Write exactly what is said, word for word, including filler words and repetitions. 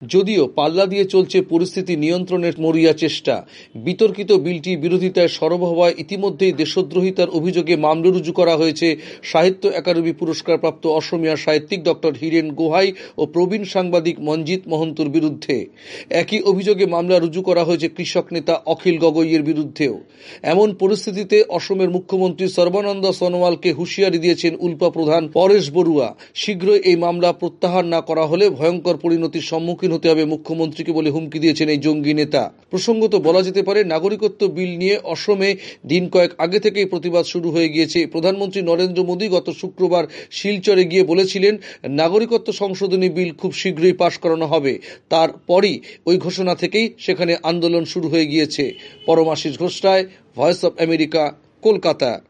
যদিও পাল্লা দিয়ে চলছে পরিস্থিতি নিয়ন্ত্রণের মরিয়া চেষ্টা, বিতর্কিত বিলটি বিরোধিতায় সরব হওয়ায় ইতিমধ্যেই দেশদ্রোহিতার অভিযোগে মামলা রুজু করা হয়েছে সাহিত্য একাডেমি পুরস্কারপ্রাপ্ত অসমীয়া সাহিত্যিক ডক্টর হীরেন গোহাই ও প্রবীণ সাংবাদিক মঞ্জিত মহন্তর বিরুদ্ধে। একই অভিযোগে মামলা রুজু করা হয়েছে কৃষক নেতা অখিল গগৈয়ের বিরুদ্ধেও। এমন পরিস্থিতিতে অসমের মুখ্যমন্ত্রী সর্বানন্দ সোনোয়ালকে হুঁশিয়ারি দিয়েছেন উল্পা প্রধান পরেশ বড়ুয়া। শীঘ্রই এই মামলা প্রত্যাহার না করা হলে ভয়ঙ্কর পরিণতির সম্মুখীন হতে হবে মুখ্যমন্ত্রীকে বলে হুমকি দিয়েছেন এই জঙ্গি নেতা। প্রসঙ্গত বলা যেতে পারে, নাগরিকত্ব বিল নিয়ে অসমে দিন কয়েক আগে থেকেই প্রতিবাদ শুরু হয়ে গিয়েছে। প্রধানমন্ত্রী নরেন্দ্র মোদী গত শুক্রবার শিলচরে গিয়ে বলেছিলেন নাগরিকত্ব সংশোধনী বিল খুব শীঘ্রই পাশ করানো হবে। তারপরই ওই ঘোষণা থেকেই সেখানে আন্দোলন শুরু হয়ে গিয়েছে। Paramashis Ghosh Roy, voice of America, Kolkata.